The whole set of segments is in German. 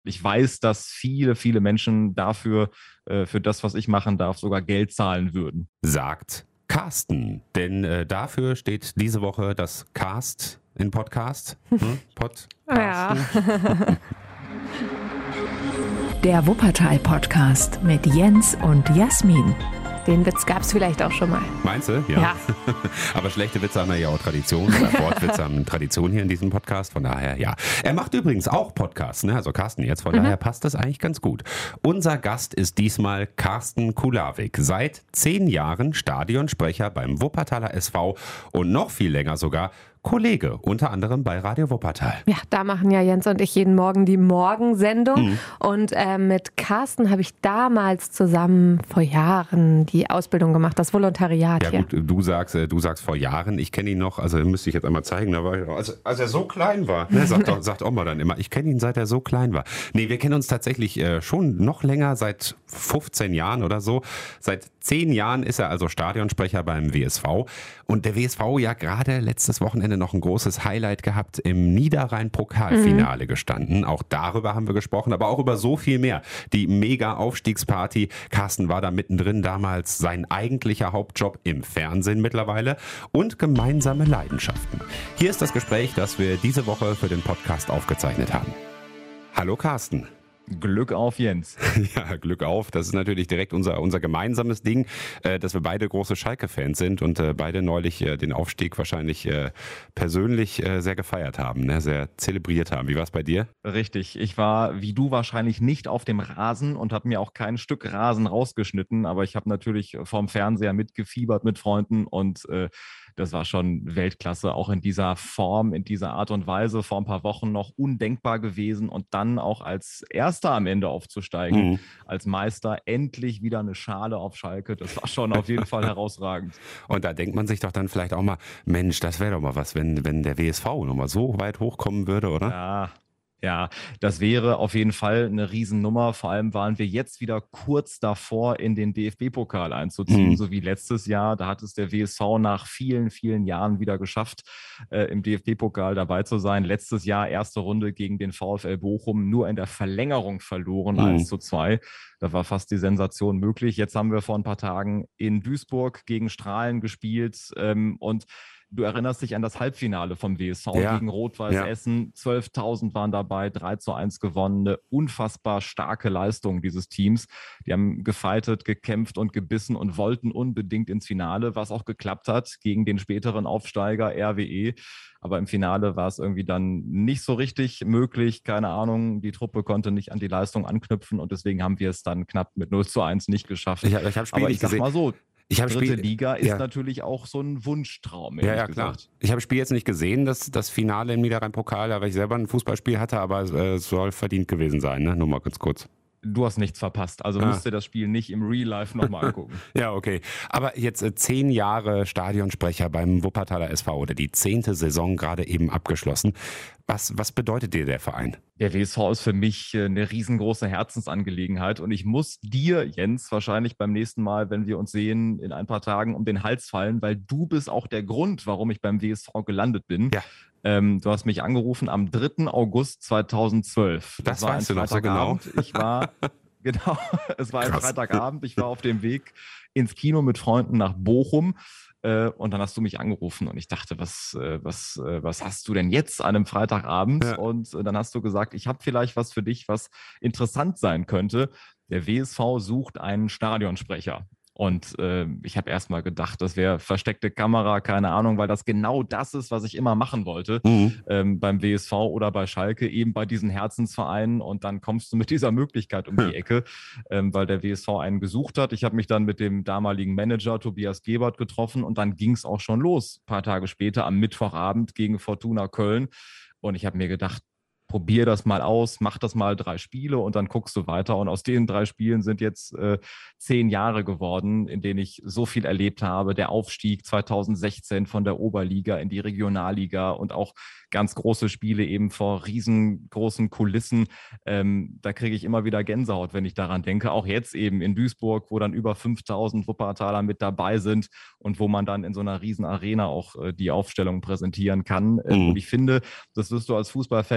Ich weiß, dass viele, viele Menschen dafür, für das, was ich machen darf, sogar Geld zahlen würden. Sagt Carsten. Denn dafür steht diese Woche das Cast in Podcast. Ja. Der Wuppertal-Podcast mit Jens und Jasmin. Den Witz gab es vielleicht auch schon mal. Meinst du? Ja. Aber schlechte Witze haben ja auch Tradition. Oder Wortwitze haben Tradition hier in diesem Podcast. Von daher, ja. Er macht übrigens auch Podcasts, ne? Also Carsten jetzt. Von daher passt das eigentlich ganz gut. Unser Gast ist diesmal Carsten Kulawik. Seit 10 Jahren Stadionsprecher beim Wuppertaler SV und noch viel länger sogar Kollege, unter anderem bei Radio Wuppertal. Ja, da machen ja Jens und ich jeden Morgen die Morgensendung. Und mit Carsten habe ich damals zusammen vor Jahren die Ausbildung gemacht, das Volontariat hier. Ja gut, du sagst vor Jahren, ich kenne ihn noch, also müsste ich jetzt einmal zeigen, da war ich, als er so klein war, ne, sagt Oma dann immer, ich kenne ihn, seit er so klein war. Nee, wir kennen uns tatsächlich schon noch länger, seit 15 Jahren oder so. Seit 10 Jahren ist er also Stadionsprecher beim WSV. Und der WSV ja gerade letztes Wochenende noch ein großes Highlight gehabt, im Niederrhein-Pokalfinale gestanden. Auch darüber haben wir gesprochen, aber auch über so viel mehr. Die Mega-Aufstiegsparty. Carsten war da mittendrin, damals sein eigentlicher Hauptjob im Fernsehen mittlerweile und gemeinsame Leidenschaften. Hier ist das Gespräch, das wir diese Woche für den Podcast aufgezeichnet haben. Hallo Carsten. Glück auf, Jens. Ja, Glück auf. Das ist natürlich direkt unser gemeinsames Ding, dass wir beide große Schalke-Fans sind und beide neulich den Aufstieg wahrscheinlich persönlich sehr gefeiert haben, ne? Sehr zelebriert haben. Wie war es bei dir? Richtig. Ich war, wie du wahrscheinlich, nicht auf dem Rasen und habe mir auch kein Stück Rasen rausgeschnitten, aber ich habe natürlich vorm Fernseher mitgefiebert mit Freunden und das war schon Weltklasse, auch in dieser Form, in dieser Art und Weise, vor ein paar Wochen noch undenkbar gewesen und dann auch als Erster am Ende aufzusteigen, als Meister, endlich wieder eine Schale auf Schalke, das war schon auf jeden Fall herausragend. Und da denkt man sich doch dann vielleicht auch mal, Mensch, das wäre doch mal was, wenn der WSV nochmal so weit hochkommen würde, oder? Ja, das wäre auf jeden Fall eine Riesennummer. Vor allem waren wir jetzt wieder kurz davor, in den DFB-Pokal einzuziehen, so wie letztes Jahr. Da hat es der WSV nach vielen, vielen Jahren wieder geschafft, im DFB-Pokal dabei zu sein. Letztes Jahr erste Runde gegen den VfL Bochum, nur in der Verlängerung verloren, 1:2. Da war fast die Sensation möglich. Jetzt haben wir vor ein paar Tagen in Duisburg gegen Strahlen gespielt und du erinnerst dich an das Halbfinale vom WSV gegen Rot-Weiß Essen. 12.000 waren dabei, 3:1 gewonnen. Eine unfassbar starke Leistung dieses Teams. Die haben gefeitet, gekämpft und gebissen und wollten unbedingt ins Finale, was auch geklappt hat gegen den späteren Aufsteiger RWE. Aber im Finale war es irgendwie dann nicht so richtig möglich. Keine Ahnung, die Truppe konnte nicht an die Leistung anknüpfen und deswegen haben wir es dann knapp mit 0:1 nicht geschafft. Ich hab Spiel aber nicht ich sag gesehen. mal so, dritte Liga ist ja. natürlich auch so ein Wunschtraum. Ja, gesagt. klar. Ich habe das Spiel jetzt nicht gesehen, das Finale im Niederrhein-Pokal, weil ich selber ein Fußballspiel hatte, aber es soll verdient gewesen sein, ne? Nur mal ganz kurz. Du hast nichts verpasst, also musst du das Spiel nicht im Real Life nochmal angucken. Ja, okay. Aber jetzt 10 Jahre Stadionsprecher beim Wuppertaler SV oder die 10. Saison gerade eben abgeschlossen. Was bedeutet dir der Verein? Der WSV ist für mich eine riesengroße Herzensangelegenheit und ich muss dir, Jens, wahrscheinlich beim nächsten Mal, wenn wir uns sehen, in ein paar Tagen um den Hals fallen, weil du bist auch der Grund, warum ich beim WSV gelandet bin. Ja. Du hast mich angerufen am 3. August 2012. Das weißt du noch so genau. Ich war, genau, es war ein Freitagabend. Ich war auf dem Weg ins Kino mit Freunden nach Bochum. Und dann hast du mich angerufen und ich dachte, was hast du denn jetzt an einem Freitagabend? Ja. Und dann hast du gesagt, ich habe vielleicht was für dich, was interessant sein könnte. Der WSV sucht einen Stadionsprecher. Und ich habe erstmal gedacht, das wäre versteckte Kamera, keine Ahnung, weil das genau das ist, was ich immer machen wollte beim WSV oder bei Schalke, eben bei diesen Herzensvereinen. Und dann kommst du mit dieser Möglichkeit um die Ecke, weil der WSV einen gesucht hat. Ich habe mich dann mit dem damaligen Manager Tobias Gebert getroffen und dann ging es auch schon los, ein paar Tage später am Mittwochabend gegen Fortuna Köln. Und ich habe mir gedacht, probier das mal aus, mach das mal 3 Spiele und dann guckst du weiter. Und aus den 3 Spielen sind jetzt 10 Jahre geworden, in denen ich so viel erlebt habe. Der Aufstieg 2016 von der Oberliga in die Regionalliga und auch ganz große Spiele eben vor riesengroßen Kulissen. Da kriege ich immer wieder Gänsehaut, wenn ich daran denke. Auch jetzt eben in Duisburg, wo dann über 5.000 Wuppertaler mit dabei sind und wo man dann in so einer riesen Arena auch die Aufstellung präsentieren kann. Und ich finde, das wirst du als Fußballfan auch nachvollziehen,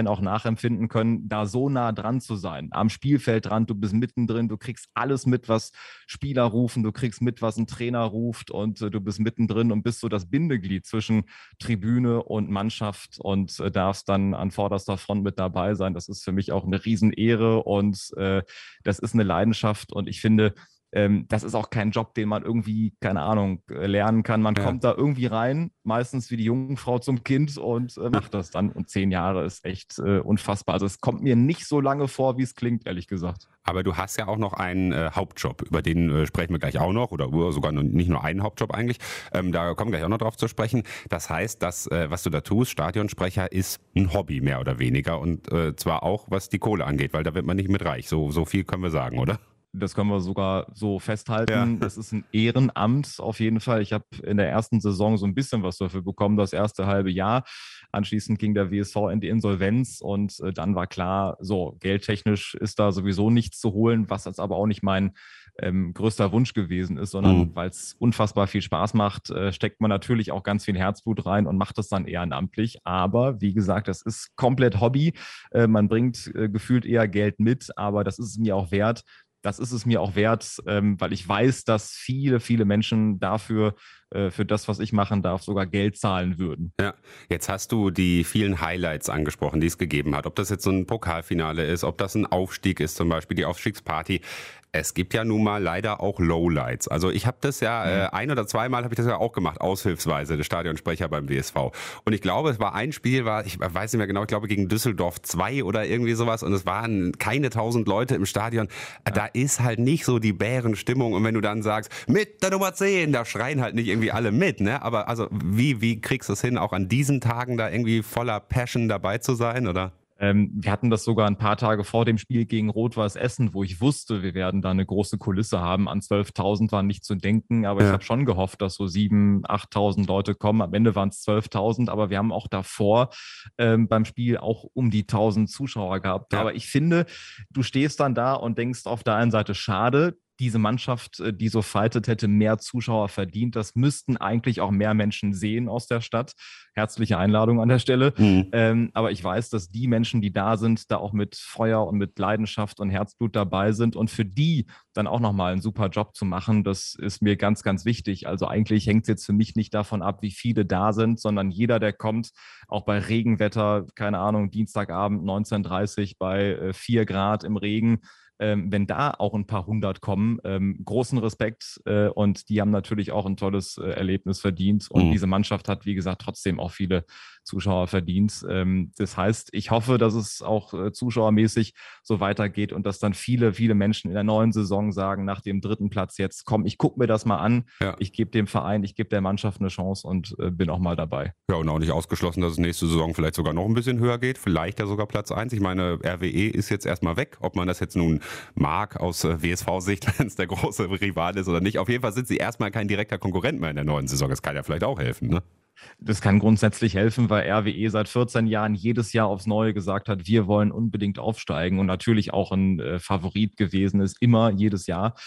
nachempfinden können, da so nah dran zu sein, am Spielfeld dran, du bist mittendrin, du kriegst alles mit, was Spieler rufen, du kriegst mit, was ein Trainer ruft und du bist mittendrin und bist so das Bindeglied zwischen Tribüne und Mannschaft und darfst dann an vorderster Front mit dabei sein. Das ist für mich auch eine Riesenehre und das ist eine Leidenschaft und ich finde, das ist auch kein Job, den man irgendwie, keine Ahnung, lernen kann. Man kommt da irgendwie rein, meistens wie die Jungfrau zum Kind und macht das dann. Und 10 Jahre ist echt unfassbar. Also es kommt mir nicht so lange vor, wie es klingt, ehrlich gesagt. Aber du hast ja auch noch einen Hauptjob, über den sprechen wir gleich auch noch, oder sogar nicht nur einen Hauptjob eigentlich. Da kommen wir gleich auch noch drauf zu sprechen. Das heißt, das, was du da tust, Stadionsprecher, ist ein Hobby mehr oder weniger und zwar auch, was die Kohle angeht, weil da wird man nicht mit reich. So viel können wir sagen, oder? Das können wir sogar so festhalten. Das ist ein Ehrenamt auf jeden Fall. Ich habe in der ersten Saison so ein bisschen was dafür bekommen, das erste halbe Jahr. Anschließend ging der WSV in die Insolvenz und dann war klar, so geldtechnisch ist da sowieso nichts zu holen, was jetzt aber auch nicht mein größter Wunsch gewesen ist, sondern weil es unfassbar viel Spaß macht, steckt man natürlich auch ganz viel Herzblut rein und macht das dann ehrenamtlich. Aber wie gesagt, das ist komplett Hobby. Man bringt gefühlt eher Geld mit, aber das ist es mir auch wert. Das ist es mir auch wert, weil ich weiß, dass viele, viele Menschen dafür, für das, was ich machen darf, sogar Geld zahlen würden. Ja, jetzt hast du die vielen Highlights angesprochen, die es gegeben hat. Ob das jetzt so ein Pokalfinale ist, ob das ein Aufstieg ist, zum Beispiel die Aufstiegsparty. Es gibt ja nun mal leider auch Lowlights. Also ich habe das ja ein- oder zweimal habe ich das ja auch gemacht, aushilfsweise, der Stadionsprecher beim WSV. Und ich glaube, es war ein Spiel, ich weiß nicht mehr genau, ich glaube gegen Düsseldorf 2 oder irgendwie sowas. Und es waren keine 1000 Leute im Stadion. Ja. Da ist halt nicht so die Bärenstimmung. Und wenn du dann sagst, mit der Nummer 10, da schreien halt nicht irgendwie alle mit. Ne? Aber also wie kriegst du es hin, auch an diesen Tagen da irgendwie voller Passion dabei zu sein, oder? Wir hatten das sogar ein paar Tage vor dem Spiel gegen Rot-Weiß Essen, wo ich wusste, wir werden da eine große Kulisse haben. An 12.000 war nicht zu denken, aber ich habe schon gehofft, dass so 7.000, 8.000 Leute kommen. Am Ende waren es 12.000, aber wir haben auch davor beim Spiel auch um die 1.000 Zuschauer gehabt. Ja. Aber ich finde, du stehst dann da und denkst auf der einen Seite, schade, diese Mannschaft, die so fightet, hätte mehr Zuschauer verdient. Das müssten eigentlich auch mehr Menschen sehen aus der Stadt. Herzliche Einladung an der Stelle. Aber ich weiß, dass die Menschen, die da sind, da auch mit Feuer und mit Leidenschaft und Herzblut dabei sind. Und für die dann auch nochmal einen super Job zu machen, das ist mir ganz, ganz wichtig. Also eigentlich hängt es jetzt für mich nicht davon ab, wie viele da sind, sondern jeder, der kommt, auch bei Regenwetter, keine Ahnung, Dienstagabend 19:30 bei 4 Grad im Regen, wenn da auch ein paar 100 kommen, großen Respekt und die haben natürlich auch ein tolles Erlebnis verdient und diese Mannschaft hat, wie gesagt, trotzdem auch viele Zuschauer verdient. Das heißt, ich hoffe, dass es auch zuschauermäßig so weitergeht und dass dann viele, viele Menschen in der neuen Saison sagen, nach dem 3. Platz jetzt, komm, ich gucke mir das mal an, ich gebe dem Verein, ich gebe der Mannschaft eine Chance und bin auch mal dabei. Ja, und auch nicht ausgeschlossen, dass es nächste Saison vielleicht sogar noch ein bisschen höher geht, vielleicht ja sogar Platz 1. Ich meine, RWE ist jetzt erstmal weg, ob man das jetzt nun mag aus WSV-Sicht, wenn es der große Rival ist oder nicht. Auf jeden Fall sind sie erstmal kein direkter Konkurrent mehr in der neuen Saison. Das kann ja vielleicht auch helfen, ne? Das kann grundsätzlich helfen, weil RWE seit 14 Jahren jedes Jahr aufs Neue gesagt hat, wir wollen unbedingt aufsteigen und natürlich auch ein Favorit gewesen ist, immer, jedes Jahr.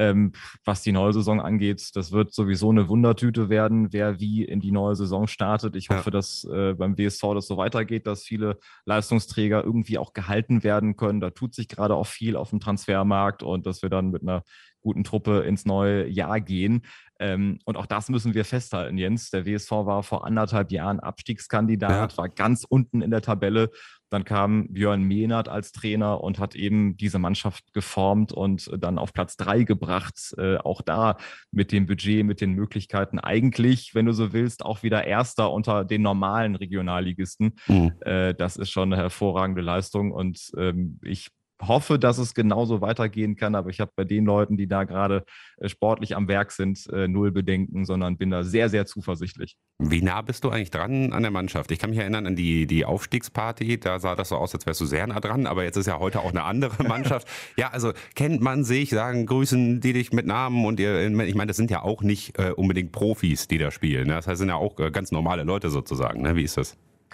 Was die neue Saison angeht, das wird sowieso eine Wundertüte werden, wer wie in die neue Saison startet. Ich hoffe, dass beim WSV das so weitergeht, dass viele Leistungsträger irgendwie auch gehalten werden können. Da tut sich gerade auch viel auf dem Transfermarkt und dass wir dann mit einer guten Truppe ins neue Jahr gehen. Und auch das müssen wir festhalten, Jens. Der WSV war vor 1,5 Jahren Abstiegskandidat, war ganz unten in der Tabelle. Dann kam Björn Mehnert als Trainer und hat eben diese Mannschaft geformt und dann auf Platz 3 gebracht. Auch da mit dem Budget, mit den Möglichkeiten eigentlich, wenn du so willst, auch wieder Erster unter den normalen Regionalligisten. Das ist schon eine hervorragende Leistung und ich hoffe, dass es genauso weitergehen kann, aber ich habe bei den Leuten, die da gerade sportlich am Werk sind, null Bedenken, sondern bin da sehr, sehr zuversichtlich. Wie nah bist du eigentlich dran an der Mannschaft? Ich kann mich erinnern an die Aufstiegsparty, da sah das so aus, als wärst du sehr nah dran, aber jetzt ist ja heute auch eine andere Mannschaft. Ja, also kennt man sich, sagen, grüßen die dich mit Namen und ich meine, das sind ja auch nicht unbedingt Profis, die da spielen. Ne? Das heißt, sind ja auch ganz normale Leute sozusagen. Ne? Wie ist das? Genau.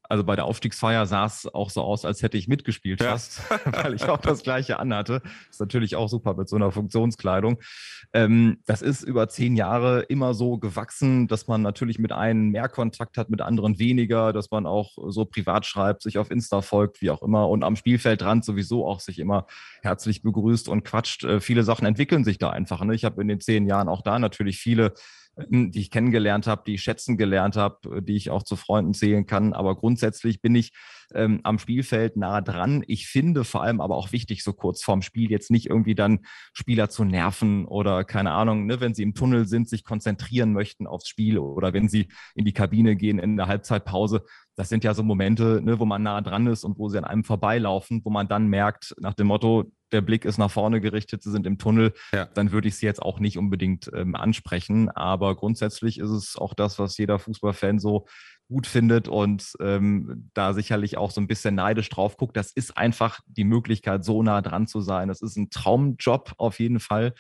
Also bei der Aufstiegsfeier sah es auch so aus, als hätte ich mitgespielt fast, weil ich auch das Gleiche anhatte. Ist natürlich auch super mit so einer Funktionskleidung. Das ist über 10 Jahre immer so gewachsen, dass man natürlich mit einem mehr Kontakt hat, mit anderen weniger, dass man auch so privat schreibt, sich auf Insta folgt, wie auch immer, und am Spielfeldrand sowieso auch sich immer herzlich begrüßt und quatscht. Viele Sachen entwickeln sich da einfach. Ne? Ich habe in den 10 Jahren auch da natürlich viele, die ich kennengelernt habe, die ich schätzen gelernt habe, die ich auch zu Freunden zählen kann. Aber grundsätzlich bin ich am Spielfeld nah dran. Ich finde vor allem aber auch wichtig, so kurz vorm Spiel jetzt nicht irgendwie dann Spieler zu nerven oder keine Ahnung, ne, wenn sie im Tunnel sind, sich konzentrieren möchten aufs Spiel oder wenn sie in die Kabine gehen in der Halbzeitpause. Das sind ja so Momente, ne, wo man nah dran ist und wo sie an einem vorbeilaufen, wo man dann merkt, nach dem Motto, der Blick ist nach vorne gerichtet, sie sind im Tunnel, dann würde ich sie jetzt auch nicht unbedingt ansprechen. Aber grundsätzlich ist es auch das, was jeder Fußballfan so gut findet und da sicherlich auch so ein bisschen neidisch drauf guckt. Das ist einfach die Möglichkeit, so nah dran zu sein. Das ist ein Traumjob auf jeden Fall,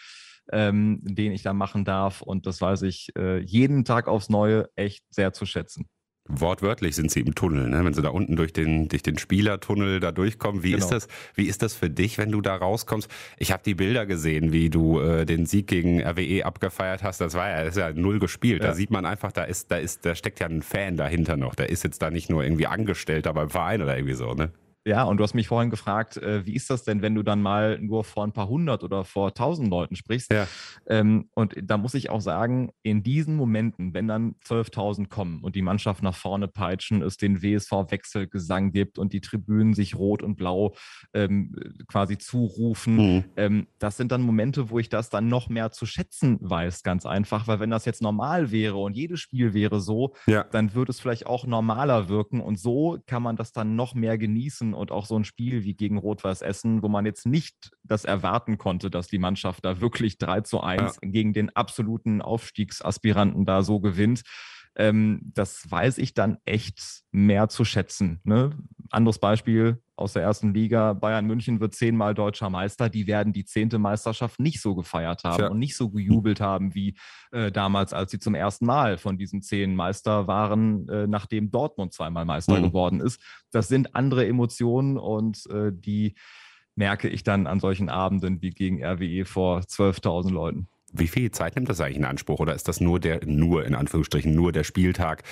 den ich da machen darf. Und das weiß ich jeden Tag aufs Neue echt sehr zu schätzen. Wortwörtlich sind sie im Tunnel, ne? Wenn sie da unten durch den Spielertunnel da durchkommen. Wie ist das für dich, wenn du da rauskommst? Ich habe die Bilder gesehen, wie du den Sieg gegen RWE abgefeiert hast. Das ist ja 0 gespielt. Ja. Da sieht man einfach, da steckt ja ein Fan dahinter noch. Der ist jetzt da nicht nur irgendwie Angestellter beim Verein oder irgendwie so, ne? Ja, und du hast mich vorhin gefragt, wie ist das denn, wenn du dann mal nur vor ein paar 100 oder vor 1000 Leuten sprichst? Ja. Und da muss ich auch sagen, in diesen Momenten, wenn dann 12.000 kommen und die Mannschaft nach vorne peitschen, es den WSV-Wechselgesang gibt und die Tribünen sich rot und blau quasi zurufen, das sind dann Momente, wo ich das dann noch mehr zu schätzen weiß, ganz einfach, weil wenn das jetzt normal wäre und jedes Spiel wäre so, dann würde es vielleicht auch normaler wirken und so kann man das dann noch mehr genießen. Und auch so ein Spiel wie gegen Rot-Weiß Essen, wo man jetzt nicht das erwarten konnte, dass die Mannschaft da wirklich 3:1 gegen den absoluten Aufstiegsaspiranten da so gewinnt. Das weiß ich dann echt mehr zu schätzen. Ne? Anderes Beispiel aus der ersten Liga, Bayern München wird 10-mal deutscher Meister, die werden die 10. Meisterschaft nicht so gefeiert haben und nicht so gejubelt haben wie damals, als sie zum ersten Mal von diesen 10 Meister waren, nachdem Dortmund 2-mal Meister geworden ist. Das sind andere Emotionen und die merke ich dann an solchen Abenden wie gegen RWE vor 12.000 Leuten. Wie viel Zeit nimmt das eigentlich in Anspruch oder ist das nur in Anführungsstrichen, nur der Spieltag?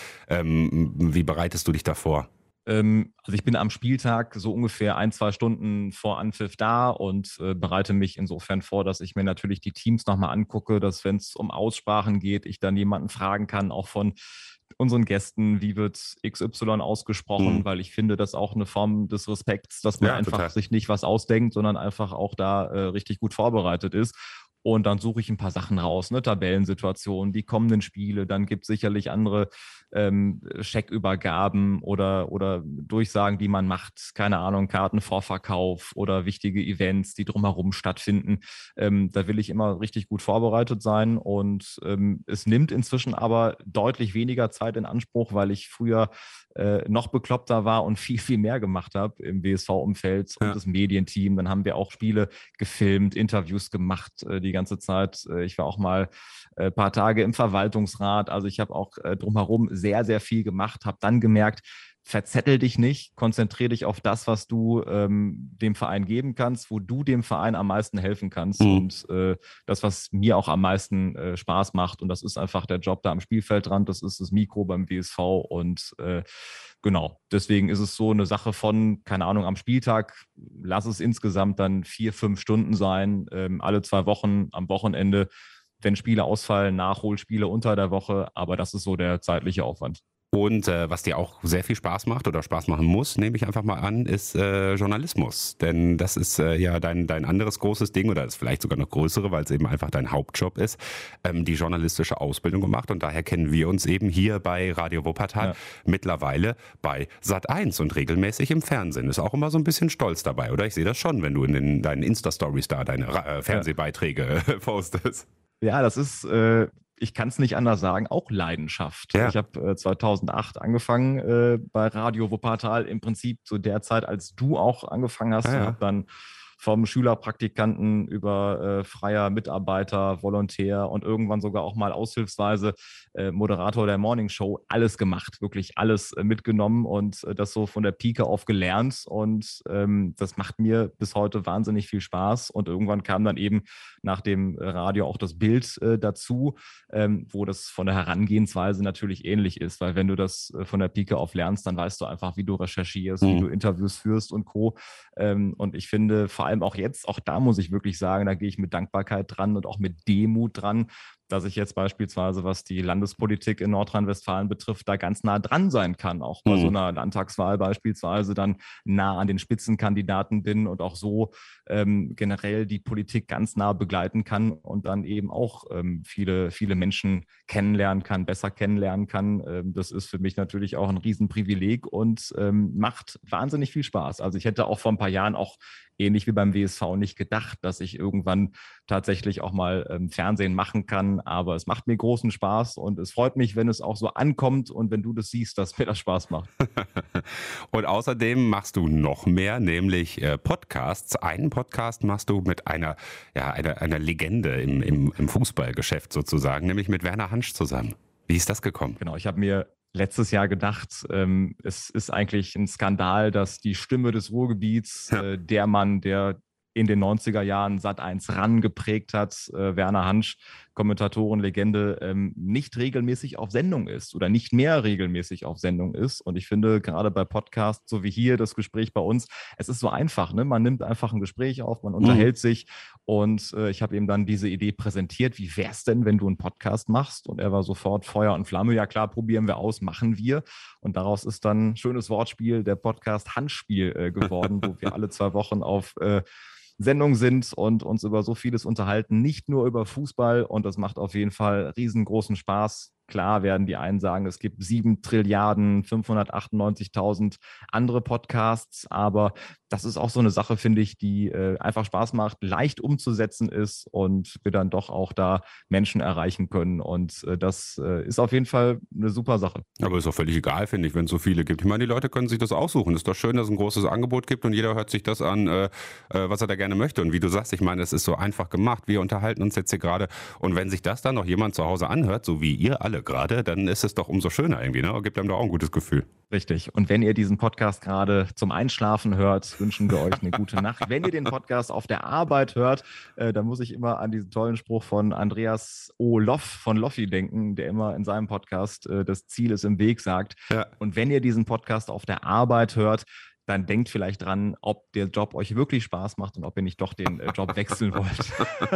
Wie bereitest du dich davor? Also ich bin am Spieltag so ungefähr 1-2 Stunden vor Anpfiff da und bereite mich insofern vor, dass ich mir natürlich die Teams nochmal angucke, dass wenn es um Aussprachen geht, ich dann jemanden fragen kann, auch von unseren Gästen, wie wird XY ausgesprochen, weil ich finde, das auch eine Form des Respekts, dass man einfach sich nicht was ausdenkt, sondern einfach auch da richtig gut vorbereitet ist. Und dann suche ich ein paar Sachen raus, ne? Tabellensituationen, die kommenden Spiele. Dann gibt es sicherlich andere Scheckübergaben oder Durchsagen, die man macht. Keine Ahnung, Kartenvorverkauf oder wichtige Events, die drumherum stattfinden. Da will ich immer richtig gut vorbereitet sein. Und es nimmt inzwischen aber deutlich weniger Zeit in Anspruch, weil ich früher noch bekloppter war und viel, viel mehr gemacht habe im WSV-Umfeld und das Medienteam. Dann haben wir auch Spiele gefilmt, Interviews gemacht die ganze Zeit. Ich war auch mal ein paar Tage im Verwaltungsrat. Also ich habe auch drumherum sehr, sehr viel gemacht, habe dann gemerkt, verzettel dich nicht, konzentriere dich auf das, was du dem Verein geben kannst, wo du dem Verein am meisten helfen kannst und das, was mir auch am meisten Spaß macht und das ist einfach der Job da am Spielfeldrand, das ist das Mikro beim WSV und genau, deswegen ist es so eine Sache von, keine Ahnung, am Spieltag, lass es insgesamt dann 4-5 Stunden sein, alle 2 Wochen, am Wochenende, wenn Spiele ausfallen, Nachholspiele unter der Woche, aber das ist so der zeitliche Aufwand. Und was dir auch sehr viel Spaß macht oder Spaß machen muss, nehme ich einfach mal an, ist Journalismus. Denn das ist ja dein anderes großes Ding oder ist vielleicht sogar noch größere, weil es eben einfach dein Hauptjob ist, die journalistische Ausbildung gemacht. Und daher kennen wir uns eben hier bei Radio Wuppertal mittlerweile bei Sat.1 und regelmäßig im Fernsehen. Ist auch immer so ein bisschen stolz dabei, oder? Ich sehe das schon, wenn du in deinen Insta-Stories da deine Fernsehbeiträge postest. Ja, das ist... ich kann es nicht anders sagen, auch Leidenschaft. Ja. Ich habe 2008 angefangen bei Radio Wuppertal, im Prinzip zu der Zeit, als du auch angefangen hast. Und habe dann vom Schülerpraktikanten über freier Mitarbeiter, Volontär und irgendwann sogar auch mal aushilfsweise Moderator der Morning Show, alles gemacht, wirklich alles mitgenommen und das so von der Pike auf gelernt. Und das macht mir bis heute wahnsinnig viel Spaß. Und irgendwann kam dann eben nach dem Radio auch das Bild dazu, wo das von der Herangehensweise natürlich ähnlich ist, weil wenn du das von der Pike auf lernst, dann weißt du einfach, wie du recherchierst, wie du Interviews führst und Co. Und ich finde vor allem auch jetzt, auch da muss ich wirklich sagen, da gehe ich mit Dankbarkeit dran und auch mit Demut dran, dass ich jetzt beispielsweise, was die Landespolitik in Nordrhein-Westfalen betrifft, da ganz nah dran sein kann, auch bei so einer Landtagswahl beispielsweise dann nah an den Spitzenkandidaten bin und auch so generell die Politik ganz nah begleiten kann und dann eben auch viele, viele Menschen kennenlernen kann, besser kennenlernen kann. Das ist für mich natürlich auch ein Riesenprivileg und macht wahnsinnig viel Spaß. Also ich hätte auch vor ein paar Jahren auch ähnlich wie beim WSV nicht gedacht, dass ich irgendwann tatsächlich auch mal Fernsehen machen kann. Aber es macht mir großen Spaß und es freut mich, wenn es auch so ankommt und wenn du das siehst, dass mir das Spaß macht. Und außerdem machst du noch mehr, nämlich Podcasts. Einen Podcast machst du mit einer Legende im Fußballgeschäft sozusagen, nämlich mit Werner Hansch zusammen. Wie ist das gekommen? Genau, ich habe mir letztes Jahr gedacht, es ist eigentlich ein Skandal, dass die Stimme des Ruhrgebiets, der Mann, der in den 90er Jahren Sat.1 ran geprägt hat, Werner Hansch, Kommentatorenlegende, nicht regelmäßig auf Sendung ist oder nicht mehr regelmäßig auf Sendung ist. Und ich finde, gerade bei Podcasts, so wie hier das Gespräch bei uns, es ist so einfach, ne? Man nimmt einfach ein Gespräch auf, man unterhält sich und ich habe ihm dann diese Idee präsentiert, wie wäre es denn, wenn du einen Podcast machst? Und er war sofort Feuer und Flamme, ja klar, probieren wir aus, machen wir. Und daraus ist dann ein schönes Wortspiel, der Podcast Handspiel geworden, wo wir alle 2 Wochen auf Sendung sind und uns über so vieles unterhalten, nicht nur über Fußball, und das macht auf jeden Fall riesengroßen Spaß. Klar werden die einen sagen, es gibt 7.598.000 andere Podcasts, aber das ist auch so eine Sache, finde ich, die einfach Spaß macht, leicht umzusetzen ist und wir dann doch auch da Menschen erreichen können. Und das ist auf jeden Fall eine super Sache. Aber ist auch völlig egal, finde ich, wenn es so viele gibt. Ich meine, die Leute können sich das aussuchen. Ist doch schön, dass es ein großes Angebot gibt und jeder hört sich das an, was er da gerne möchte. Und wie du sagst, ich meine, es ist so einfach gemacht. Wir unterhalten uns jetzt hier gerade. Und wenn sich das dann noch jemand zu Hause anhört, so wie ihr alle gerade, dann ist es doch umso schöner irgendwie, ne? Gibt einem doch auch ein gutes Gefühl. Richtig. Und wenn ihr diesen Podcast gerade zum Einschlafen hört, wünschen wir euch eine gute Nacht. Wenn ihr den Podcast auf der Arbeit hört, dann muss ich immer an diesen tollen Spruch von Andreas O. Loff von Loffi denken, der immer in seinem Podcast das Ziel ist im Weg sagt. Ja. Und wenn ihr diesen Podcast auf der Arbeit hört, dann denkt vielleicht dran, ob der Job euch wirklich Spaß macht und ob ihr nicht doch den Job wechseln wollt.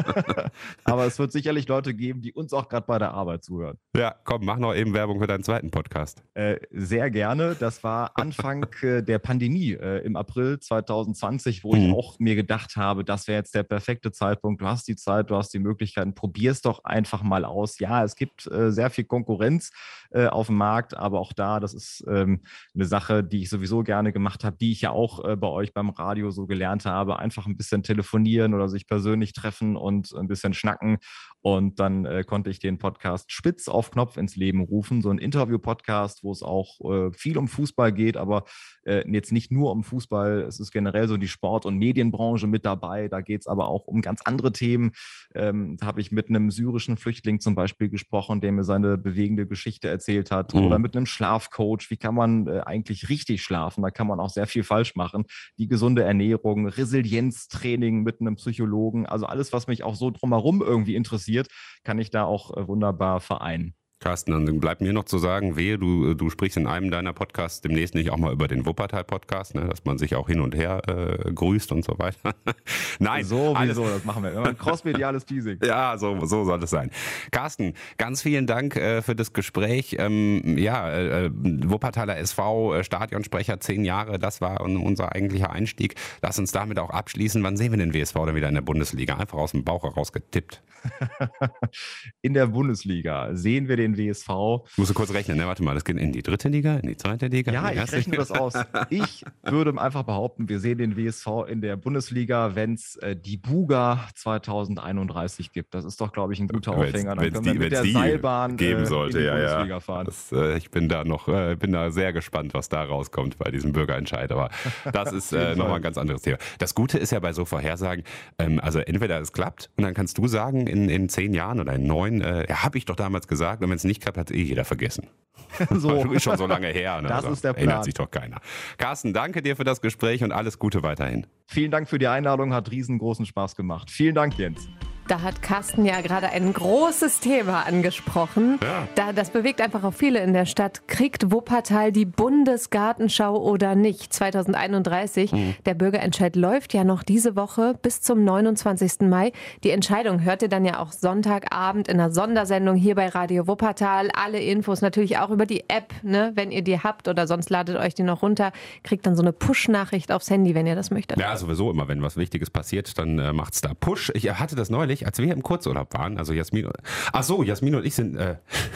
Aber es wird sicherlich Leute geben, die uns auch gerade bei der Arbeit zuhören. Ja, komm, mach noch eben Werbung für deinen zweiten Podcast. Sehr gerne. Das war Anfang der Pandemie im April 2020, wo ich auch mir gedacht habe, das wäre jetzt der perfekte Zeitpunkt. Du hast die Zeit, du hast die Möglichkeiten, probier es doch einfach mal aus. Ja, es gibt sehr viel Konkurrenz auf dem Markt, aber auch da, das ist eine Sache, die ich sowieso gerne gemacht habe, die ich ja auch bei euch beim Radio so gelernt habe, einfach ein bisschen telefonieren oder sich persönlich treffen und ein bisschen schnacken. Und dann konnte ich den Podcast Spitz auf Knopf ins Leben rufen, so ein Interview-Podcast, wo es auch viel um Fußball geht, aber jetzt nicht nur um Fußball, es ist generell so die Sport- und Medienbranche mit dabei, da geht es aber auch um ganz andere Themen. Da habe ich mit einem syrischen Flüchtling zum Beispiel gesprochen, der mir seine bewegende Geschichte erzählt hat, oder mit einem Schlafcoach, wie kann man eigentlich richtig schlafen, da kann man auch sehr viel falsch machen, die gesunde Ernährung, Resilienztraining mit einem Psychologen, also alles, was mich auch so drumherum irgendwie interessiert, kann ich da auch wunderbar vereinen. Carsten, dann bleibt mir noch zu sagen, wehe, du sprichst in einem deiner Podcasts demnächst nicht auch mal über den Wuppertal-Podcast, ne, dass man sich auch hin und her grüßt und so weiter. Nein. Sowieso, das machen wir. Ein crossmediales Teasing. Ja, so soll es sein. Carsten, ganz vielen Dank für das Gespräch. Wuppertaler SV, Stadionsprecher, 10 Jahre, das war unser eigentlicher Einstieg. Lass uns damit auch abschließen. Wann sehen wir den WSV dann wieder in der Bundesliga? Einfach aus dem Bauch heraus getippt. In der Bundesliga sehen wir den den WSV. Musst du kurz rechnen, ne? Warte mal, das geht in die 3. Liga, in die 2. Liga? Ja, ich rechne das aus. Ich würde einfach behaupten, wir sehen den WSV in der Bundesliga, wenn es die Buga 2031 gibt. Das ist doch, glaube ich, ein guter Aufhänger. Dann können wir mit der Seilbahn geben sollte, in die Bundesliga fahren. Ich bin da sehr gespannt, was da rauskommt bei diesem Bürgerentscheid. Aber das ist nochmal ein ganz anderes Thema. Das Gute ist ja bei so Vorhersagen, also entweder es klappt und dann kannst du sagen, in 10 Jahren oder in 9, habe ich doch damals gesagt, und wenn es nicht klappt, hat jeder vergessen. So. Du bist schon so lange her. Ne? Das ist der Plan. Erinnert sich doch keiner. Carsten, danke dir für das Gespräch und alles Gute weiterhin. Vielen Dank für die Einladung, hat riesengroßen Spaß gemacht. Vielen Dank, Jens. Da hat Carsten ja gerade ein großes Thema angesprochen. Ja. Das bewegt einfach auch viele in der Stadt. Kriegt Wuppertal die Bundesgartenschau oder nicht? 2031. Der Bürgerentscheid läuft ja noch diese Woche bis zum 29. Mai. Die Entscheidung hört ihr dann ja auch Sonntagabend in einer Sondersendung hier bei Radio Wuppertal. Alle Infos natürlich auch über die App, ne? Wenn ihr die habt oder sonst ladet euch die noch runter. Kriegt dann so eine Push-Nachricht aufs Handy, wenn ihr das möchtet. Ja, sowieso immer, wenn was Wichtiges passiert, dann macht's da Push. Ich hatte das neulich, als wir im Kurzurlaub waren, also Jasmin und ich sind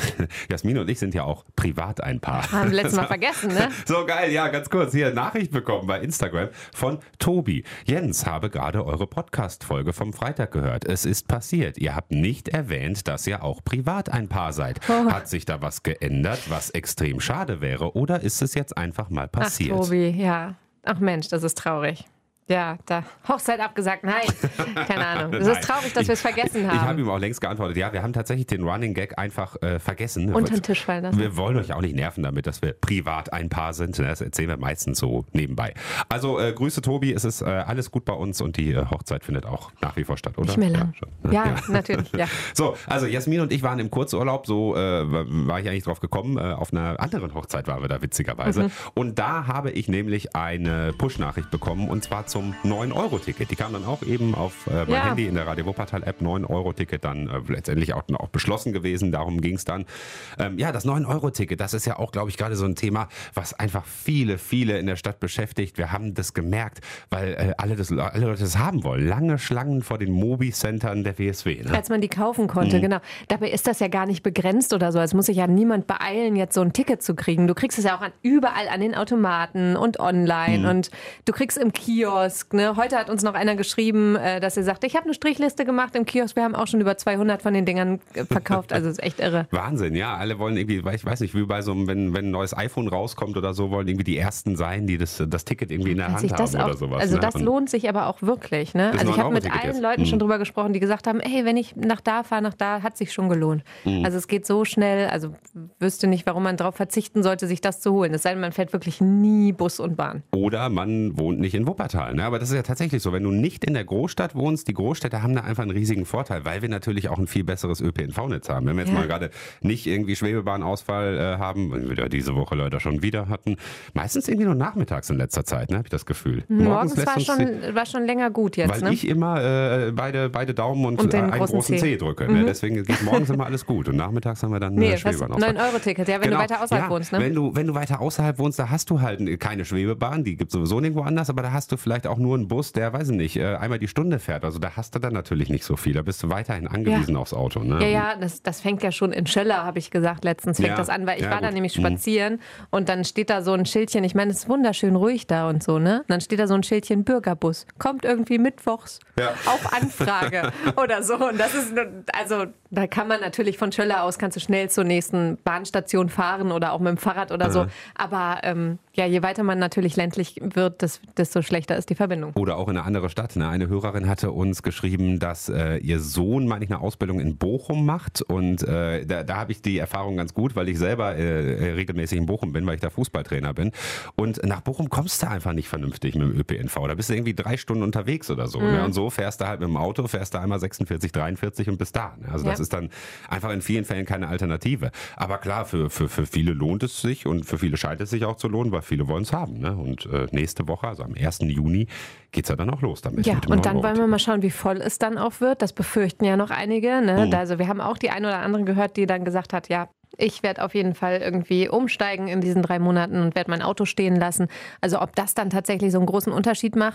ja auch privat ein Paar. Haben wir letztes Mal vergessen, ne? So geil, ja, ganz kurz, hier Nachricht bekommen bei Instagram von Tobi. Jens, habe gerade eure Podcast-Folge vom Freitag gehört. Es ist passiert. Ihr habt nicht erwähnt, dass ihr auch privat ein Paar seid. Hat sich da was geändert, was extrem schade wäre, oder ist es jetzt einfach mal passiert? Ach, Tobi, ja. Ach Mensch, das ist traurig. Ja, da Hochzeit abgesagt, nein, keine Ahnung. Es ist traurig, dass wir es vergessen haben. Ich habe ihm auch längst geantwortet, ja, wir haben tatsächlich den Running Gag einfach vergessen. Unter den Tisch fallen lassen. Wir wollen euch auch nicht nerven damit, dass wir privat ein Paar sind. Das erzählen wir meistens so nebenbei. Also Grüße Tobi, es ist alles gut bei uns und die Hochzeit findet auch nach wie vor statt, oder? Nicht mehr lang. Ja, natürlich, ja. So, also Jasmin und ich waren im Kurzurlaub, so war ich eigentlich drauf gekommen. Auf einer anderen Hochzeit waren wir da witzigerweise. Und da habe ich nämlich eine Push-Nachricht bekommen und zwar zum 9-Euro-Ticket. Die kam dann auch eben auf mein Handy in der Radio Wuppertal-App. 9-Euro-Ticket dann letztendlich auch beschlossen gewesen. Darum ging es dann. Das 9-Euro-Ticket, das ist ja auch, glaube ich, gerade so ein Thema, was einfach viele in der Stadt beschäftigt. Wir haben das gemerkt, weil alle Leute das haben wollen. Lange Schlangen vor den Mobi-Centern der WSW. Ne? Als man die kaufen konnte, genau. Dabei ist das ja gar nicht begrenzt oder so. Es muss sich ja niemand beeilen, jetzt so ein Ticket zu kriegen. Du kriegst es ja auch überall an den Automaten und online und du kriegst im Kiosk. Ne? Heute hat uns noch einer geschrieben, dass er sagt, ich habe eine Strichliste gemacht im Kiosk. Wir haben auch schon über 200 von den Dingern verkauft. Also ist echt irre. Wahnsinn, ja. Alle wollen irgendwie, ich weiß nicht, wie bei so einem, wenn ein neues iPhone rauskommt oder so, wollen irgendwie die Ersten sein, die das Ticket irgendwie in der Hand haben oder sowas. Also ne? das lohnt sich aber auch wirklich. Ne? Also ich habe mit allen Leuten schon drüber gesprochen, die gesagt haben, hey, wenn ich nach da fahre, hat sich schon gelohnt. Also es geht so schnell, also wüsste nicht, warum man darauf verzichten sollte, sich das zu holen. Es sei denn, man fährt wirklich nie Bus und Bahn. Oder man wohnt nicht in Wuppertal. Ne? Aber das ist ja tatsächlich so. Wenn du nicht in der Großstadt wohnst, die Großstädte haben da einfach einen riesigen Vorteil, weil wir natürlich auch ein viel besseres ÖPNV-Netz haben. Wenn wir jetzt mal gerade nicht irgendwie Schwebebahnausfall haben, wie wir diese Woche leider schon wieder hatten, meistens irgendwie nur nachmittags in letzter Zeit, ne, habe ich das Gefühl. Morgens war schon länger gut jetzt. Weil ich immer beide Daumen und einen großen C drücke. Ne? Deswegen geht morgens immer alles gut. Und nachmittags haben wir dann Schwebebahnausfall. 9-Euro-Ticket, ja, wenn du weiter außerhalb wohnst. Ne? Wenn du weiter außerhalb wohnst, da hast du halt keine Schwebebahn, die gibt es sowieso nirgendwo anders, aber da hast du vielleicht auch nur einen Bus, der, weiß ich nicht, einmal die Stunde fährt. Also da hast du dann natürlich nicht so viel. Da bist du weiterhin angewiesen aufs Auto. Ne? Ja, das fängt ja schon in Schöller, habe ich gesagt, letztens fängt das an, weil ich war da nämlich spazieren und dann steht da so ein Schildchen, ich meine, es ist wunderschön ruhig da und so, ne? Und dann steht da so ein Schildchen, Bürgerbus, kommt irgendwie mittwochs auf Anfrage oder so. Und das ist, also da kann man natürlich von Schöller aus, kannst du schnell zur nächsten Bahnstation fahren oder auch mit dem Fahrrad oder so. Aber je weiter man natürlich ländlich wird, desto schlechter ist die Verbindung. Oder auch in eine andere Stadt. Ne? Eine Hörerin hatte uns geschrieben, dass ihr Sohn, meine ich, eine Ausbildung in Bochum macht. Und da habe ich die Erfahrung ganz gut, weil ich selber regelmäßig in Bochum bin, weil ich da Fußballtrainer bin. Und nach Bochum kommst du einfach nicht vernünftig mit dem ÖPNV. Da bist du irgendwie 3 Stunden unterwegs oder so. Ne? Und so fährst du halt mit dem Auto, fährst du einmal 46, 43 und bist da. Ne? Also das ist dann einfach in vielen Fällen keine Alternative. Aber klar, für viele lohnt es sich und für viele scheint es sich auch zu lohnen, weil viele wollen es haben. Ne? Und nächste Woche, also am 1. Juni, geht es ja dann auch los damit. Ja, und dann wollen wir mal schauen, wie voll es dann auch wird. Das befürchten ja noch einige. Ne? Also wir haben auch die eine oder andere gehört, die dann gesagt hat, ja, ich werde auf jeden Fall irgendwie umsteigen in diesen 3 Monaten und werde mein Auto stehen lassen. Also ob das dann tatsächlich so einen großen Unterschied macht,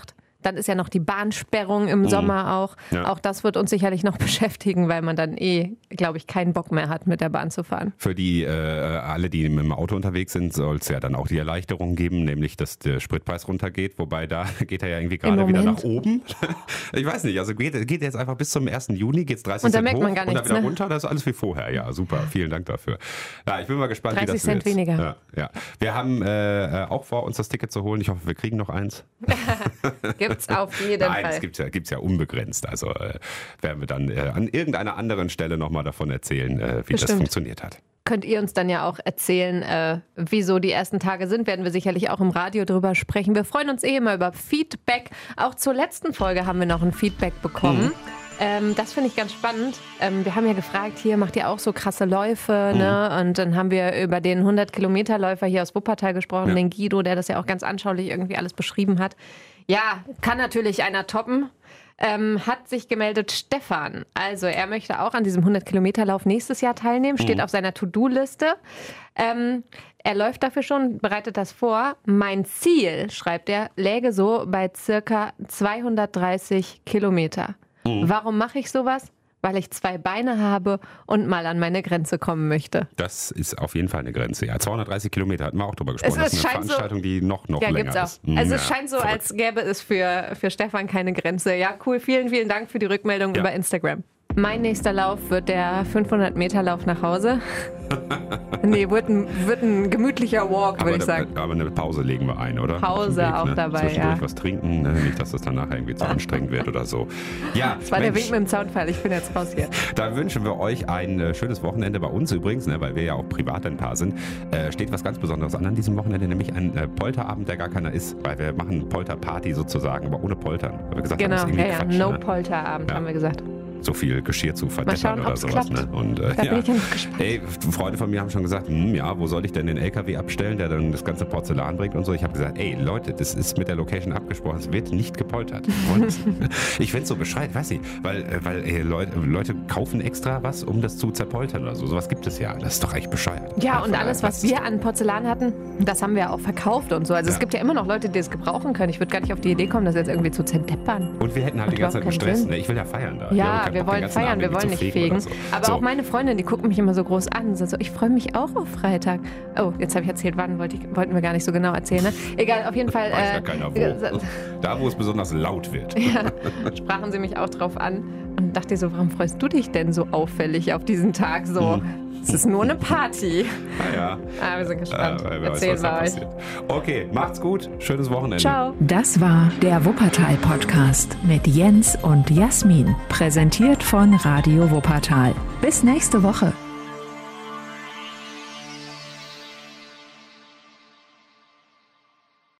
Dann ist ja noch die Bahnsperrung im Sommer auch. Ja. Auch das wird uns sicherlich noch beschäftigen, weil man dann glaube ich, keinen Bock mehr hat, mit der Bahn zu fahren. Für die alle, die mit dem Auto unterwegs sind, soll es ja dann auch die Erleichterung geben, nämlich, dass der Spritpreis runtergeht. Wobei da geht er ja irgendwie gerade wieder nach oben. Ich weiß nicht, also geht jetzt einfach bis zum 1. Juni, geht es 30 Cent hoch und dann wieder runter. Das ist alles wie vorher. Ja, super. Vielen Dank dafür. Ja, ich bin mal gespannt, wie das wird. 30 Cent weniger. Ja. Wir haben auch vor, uns das Ticket zu holen. Ich hoffe, wir kriegen noch eins. Gibt's auf jeden Fall. Nein, es gibt's ja unbegrenzt. Also werden wir dann an irgendeiner anderen Stelle nochmal davon erzählen, wie das funktioniert hat. Könnt ihr uns dann ja auch erzählen, wieso die ersten Tage sind, werden wir sicherlich auch im Radio drüber sprechen. Wir freuen uns immer über Feedback. Auch zur letzten Folge haben wir noch ein Feedback bekommen. Das finde ich ganz spannend. Wir haben ja gefragt, hier macht ihr auch so krasse Läufe, ne? Und dann haben wir über den 100-Kilometer-Läufer hier aus Wuppertal gesprochen, den Guido, der das ja auch ganz anschaulich irgendwie alles beschrieben hat. Ja, kann natürlich einer toppen. Hat sich gemeldet Stefan. Also er möchte auch an diesem 100-Kilometer-Lauf nächstes Jahr teilnehmen, steht auf seiner To-Do-Liste. Er läuft dafür schon, bereitet das vor. Mein Ziel, schreibt er, läge so bei circa 230 Kilometer. Warum mache ich sowas? Weil ich 2 Beine habe und mal an meine Grenze kommen möchte. Das ist auf jeden Fall eine Grenze. Ja, 230 Kilometer hatten wir auch drüber gesprochen. Das ist eine Veranstaltung, die noch länger ist. Also es scheint so, als gäbe es für Stefan keine Grenze. Ja, cool. Vielen, vielen Dank für die Rückmeldung über Instagram. Mein nächster Lauf wird der 500-Meter-Lauf nach Hause. Nee, wird ein gemütlicher Walk, würde ich sagen. Aber eine Pause legen wir ein, oder? Pause Weg, auch dabei, zwischendurch was trinken, ne? Nicht, dass das dann nachher irgendwie zu anstrengend wird oder so. Ja, das war der Wink mit dem Zaunpfeil, ich bin jetzt raus hier. Da wünschen wir euch ein schönes Wochenende bei uns übrigens, ne? Weil wir ja auch privat ein Paar sind. Steht was ganz Besonderes an diesem Wochenende, nämlich ein Polterabend, der gar keiner ist, weil wir machen Polterparty sozusagen, aber ohne Poltern. Weil wir gesagt haben, das ist irgendwie Quatsch, No-Polterabend, haben wir gesagt. So viel Geschirr zu verdettern oder sowas. Ne? Und, da bin ich ja noch gespannt. Ey, Freunde von mir haben schon gesagt, wo soll ich denn den LKW abstellen, der dann das ganze Porzellan bringt und so. Ich habe gesagt, ey Leute, das ist mit der Location abgesprochen, es wird nicht gepoltert. Und ich finde es so bescheuert, weiß ich, weil Leute kaufen extra was, um das zu zerpoltern oder so. Sowas gibt es ja. Das ist doch echt bescheuert. Ja, und alles, was wir an Porzellan hatten, das haben wir auch verkauft und so. Also es gibt ja immer noch Leute, die es gebrauchen können. Ich würde gar nicht auf die Idee kommen, das jetzt irgendwie zu zerdeppern. Und wir hätten halt die ganze Zeit gestresst. Ich will ja feiern da. Ja, wir wollen feiern, wir wollen nicht fegen. So. Aber auch meine Freundin, die gucken mich immer so groß an. So, ich freue mich auch auf Freitag. Oh, jetzt habe ich erzählt, wann wollten wir gar nicht so genau erzählen. Ne? Egal, auf jeden Fall. Weiß ja keiner wo. Da, wo es besonders laut wird. Ja, sprachen sie mich auch drauf an und dachte so, warum freust du dich denn so auffällig auf diesen Tag so? Es ist nur eine Party. Ja. Wir sind gespannt. Erzählen wir euch. Okay, macht's gut. Schönes Wochenende. Ciao. Das war der Wuppertal-Podcast mit Jens und Jasmin. Präsentiert von Radio Wuppertal. Bis nächste Woche.